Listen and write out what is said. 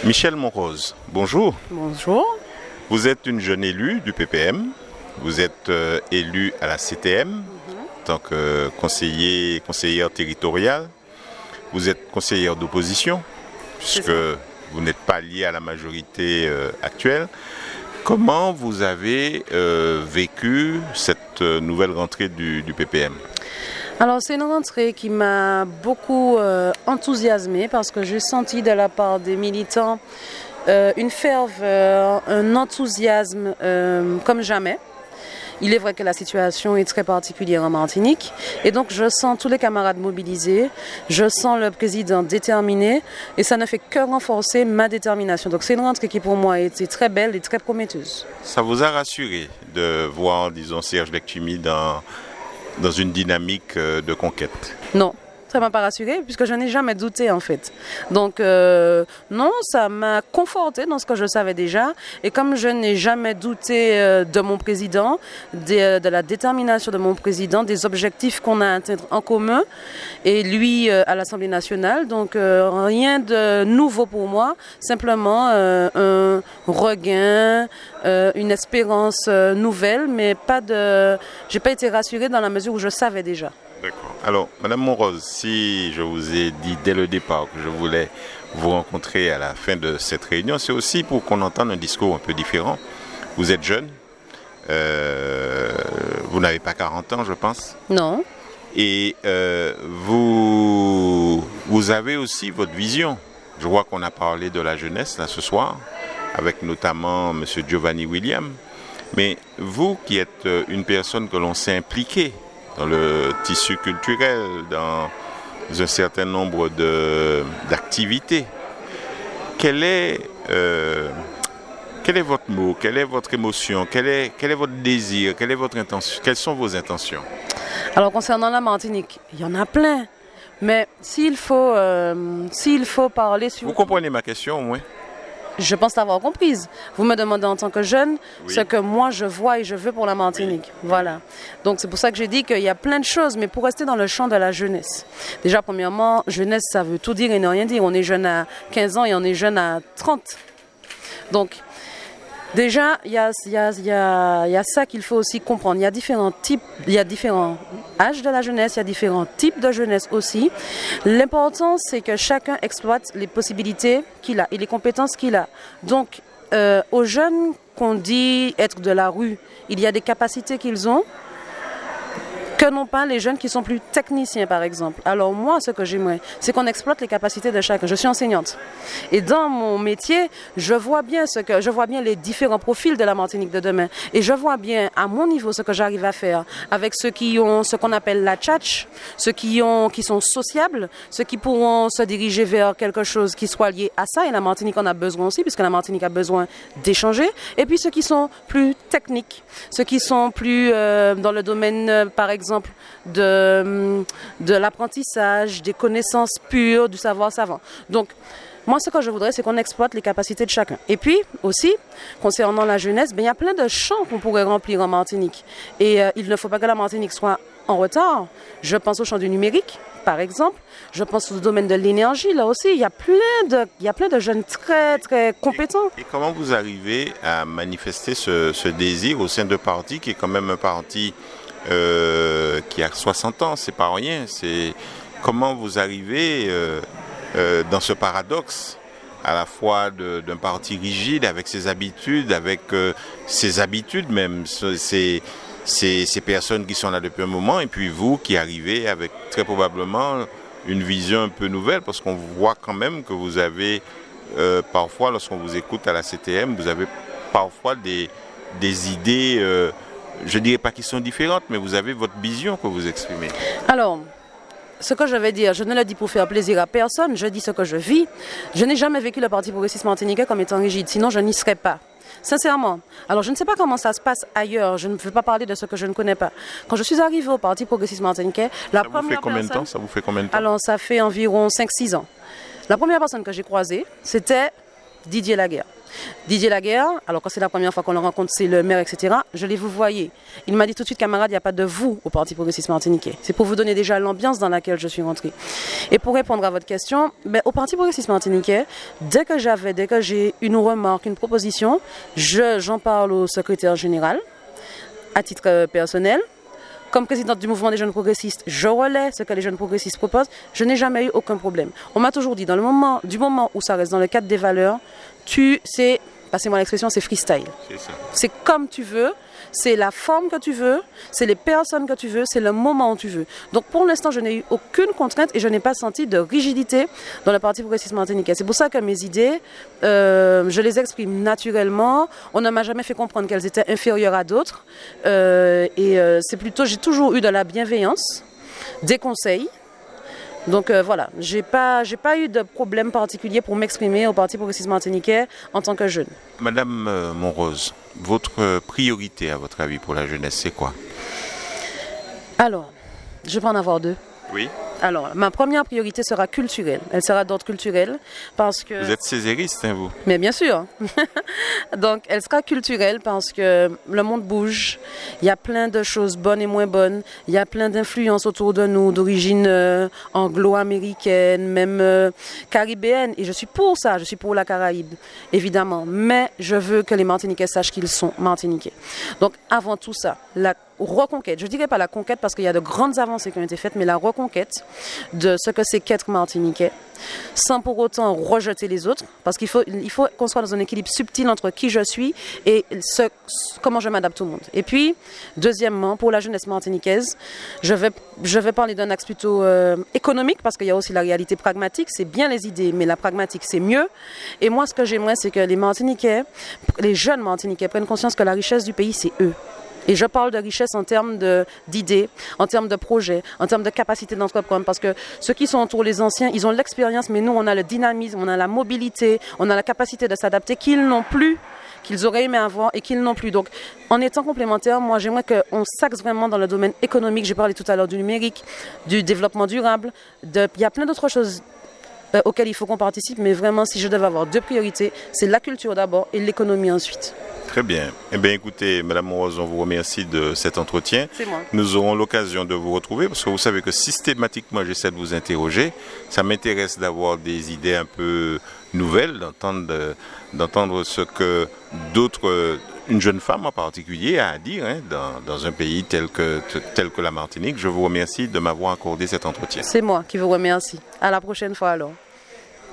Michèle Monrose, bonjour. Bonjour. Vous êtes une jeune élue du PPM. Vous êtes élue à la CTM en tant que conseillère territoriale. Vous êtes conseillère d'opposition, puisque vous n'êtes pas liée à la majorité actuelle. Comment vous avez vécu cette nouvelle rentrée du PPM ? Alors c'est une rentrée qui m'a beaucoup enthousiasmée parce que j'ai senti de la part des militants une ferveur, un enthousiasme comme jamais. Il est vrai que la situation est très particulière en Martinique et donc je sens tous les camarades mobilisés, je sens le président déterminé et ça ne fait que renforcer ma détermination. Donc c'est une rentrée qui pour moi a été très belle et très prometteuse. Ça vous a rassuré de voir, disons, Serge Lekchimi dans une dynamique de conquête? Non. Ça ne m'a pas rassurée puisque je n'ai jamais douté en fait. Donc non, ça m'a confortée dans ce que je savais déjà. Et comme je n'ai jamais douté de mon président, de la détermination de mon président, des objectifs qu'on a atteints en commun, et lui à l'Assemblée nationale, donc rien de nouveau pour moi, simplement un regain, une espérance nouvelle, mais j'ai pas été rassurée dans la mesure où je savais déjà. D'accord. Alors, Madame Monrose, si je vous ai dit dès le départ que je voulais vous rencontrer à la fin de cette réunion, c'est aussi pour qu'on entende un discours un peu différent. Vous êtes jeune, vous n'avez pas 40 ans, je pense. Non. Et vous avez aussi votre vision. Je vois qu'on a parlé de la jeunesse là ce soir, avec notamment M. Giovanni William. Mais vous qui êtes une personne que l'on s'est impliquée dans le tissu culturel, dans un certain nombre d'activités. Quel est votre mot? Quelle est votre émotion? Quel est votre désir? Quelle est votre intention? Quelles sont vos intentions? Alors concernant la Martinique, il y en a plein. Mais s'il faut parler sur... Vous comprenez ma question au moins? Je pense l'avoir comprise. Vous me demandez en tant que jeune ce que moi je vois et je veux pour la Martinique. Oui. Voilà. Donc c'est pour ça que j'ai dit qu'il y a plein de choses, mais pour rester dans le champ de la jeunesse. Déjà, premièrement, jeunesse, ça veut tout dire et ne rien dire. On est jeune à 15 ans et on est jeune à 30. Donc, déjà, il y a ça qu'il faut aussi comprendre. Il y a différents types, il y a différents âges de la jeunesse, il y a différents types de jeunesse aussi. L'important, c'est que chacun exploite les possibilités qu'il a et les compétences qu'il a. Donc, aux jeunes qu'on dit être de la rue, il y a des capacités qu'ils ont que n'ont pas les jeunes qui sont plus techniciens, par exemple. Alors moi, ce que j'aimerais, c'est qu'on exploite les capacités de chacun. Je suis enseignante. Et dans mon métier, je vois bien les différents profils de la Martinique de demain. Et je vois bien, à mon niveau, ce que j'arrive à faire avec ceux qui ont ce qu'on appelle la tchatch, ceux qui sont sociables, ceux qui pourront se diriger vers quelque chose qui soit lié à ça. Et la Martinique en a besoin aussi, puisque la Martinique a besoin d'échanger. Et puis ceux qui sont plus techniques, ceux qui sont plus dans le domaine, par exemple, de l'apprentissage, des connaissances pures, du savoir savant. Donc, moi, ce que je voudrais, c'est qu'on exploite les capacités de chacun. Et puis, aussi, concernant la jeunesse, il y a plein de champs qu'on pourrait remplir en Martinique. Et il ne faut pas que la Martinique soit en retard. Je pense au champ du numérique, par exemple. Je pense au domaine de l'énergie, là aussi. Il y a plein de jeunes très, très compétents. Et comment vous arrivez à manifester ce désir au sein de parti qui est quand même un parti qui a 60 ans, c'est pas rien. Comment vous arrivez dans ce paradoxe à la fois d'un parti rigide avec ses habitudes, même, ces personnes qui sont là depuis un moment, et puis vous qui arrivez avec très probablement une vision un peu nouvelle, parce qu'on voit quand même que vous avez parfois, lorsqu'on vous écoute à la CTM, vous avez parfois des idées je ne dirais pas qu'ils sont différentes, mais vous avez votre vision que vous exprimez. Alors, ce que je vais dire, je ne le dis pour faire plaisir à personne, je dis ce que je vis. Je n'ai jamais vécu le Parti progressiste martiniquais comme étant rigide, sinon je n'y serais pas. Sincèrement. Alors, je ne sais pas comment ça se passe ailleurs, je ne veux pas parler de ce que je ne connais pas. Quand je suis arrivée au Parti progressiste martiniquais, Ça vous fait combien de temps ? Alors, ça fait environ 5-6 ans. La première personne que j'ai croisée, c'était Didier Laguerre. Didier Laguerre, alors quand c'est la première fois qu'on le rencontre, c'est le maire, etc., je l'ai vouvoyé. Il m'a dit tout de suite, camarade, il n'y a pas de vous au Parti progressiste martiniquais. C'est pour vous donner déjà l'ambiance dans laquelle je suis rentrée. Et pour répondre à votre question, au Parti progressiste martiniquais, dès que j'ai une remarque, une proposition, j'en parle au secrétaire général, à titre personnel. Comme présidente du mouvement des jeunes progressistes, je relais ce que les jeunes progressistes proposent. Je n'ai jamais eu aucun problème. On m'a toujours dit, du moment où ça reste dans le cadre des valeurs, passez-moi l'expression, c'est freestyle. C'est ça. C'est comme tu veux, c'est la forme que tu veux, c'est les personnes que tu veux, c'est le moment où tu veux. Donc pour l'instant, je n'ai eu aucune contrainte et je n'ai pas senti de rigidité dans le Parti progressiste martiniquais. C'est pour ça que mes idées, je les exprime naturellement. On ne m'a jamais fait comprendre qu'elles étaient inférieures à d'autres. C'est plutôt, j'ai toujours eu de la bienveillance, des conseils. Donc voilà, j'ai pas eu de problème particulier pour m'exprimer au Parti progressiste martiniquais en tant que jeune. Madame Monrose, votre priorité, à votre avis, pour la jeunesse, c'est quoi? Alors, je peux en avoir deux. Oui. Alors, ma première priorité sera culturelle. Elle sera d'ordre culturel parce que... Vous êtes césariste, hein, vous? Mais bien sûr. Donc, elle sera culturelle parce que le monde bouge. Il y a plein de choses bonnes et moins bonnes. Il y a plein d'influences autour de nous, d'origine anglo-américaine, même caribéenne. Et je suis pour ça. Je suis pour la Caraïbe, évidemment. Mais je veux que les Martiniquais sachent qu'ils sont Martiniquais. Donc, avant tout ça, la reconquête, je ne dirais pas la conquête parce qu'il y a de grandes avancées qui ont été faites, mais la reconquête de ce que c'est qu'être martiniquais, sans pour autant rejeter les autres, parce qu'il faut qu'on soit dans un équilibre subtil entre qui je suis et comment je m'adapte au monde. Et puis, deuxièmement, pour la jeunesse martiniquaise, je vais parler d'un axe plutôt économique, parce qu'il y a aussi la réalité pragmatique, c'est bien les idées, mais la pragmatique, c'est mieux. Et moi, ce que j'aimerais, c'est que les jeunes Martiniquais prennent conscience que la richesse du pays, c'est eux. Et je parle de richesse en termes d'idées, en termes de projets, en termes de capacité d'entreprendre. Parce que ceux qui sont autour, les anciens, ils ont l'expérience, mais nous, on a le dynamisme, on a la mobilité, on a la capacité de s'adapter qu'ils n'ont plus, qu'ils auraient aimé avoir et qu'ils n'ont plus. Donc, en étant complémentaires, moi, j'aimerais qu'on s'axe vraiment dans le domaine économique. J'ai parlé tout à l'heure du numérique, du développement durable. Il y a plein d'autres choses auxquelles il faut qu'on participe. Mais vraiment, si je devais avoir deux priorités, c'est la culture d'abord et l'économie ensuite. Très bien. Eh bien, écoutez, Madame Monrose, on vous remercie de cet entretien. C'est moi. Nous aurons l'occasion de vous retrouver parce que vous savez que systématiquement, j'essaie de vous interroger. Ça m'intéresse d'avoir des idées un peu nouvelles, d'entendre ce que une jeune femme en particulier a à dire dans un pays tel que la Martinique. Je vous remercie de m'avoir accordé cet entretien. C'est moi qui vous remercie. À la prochaine fois alors.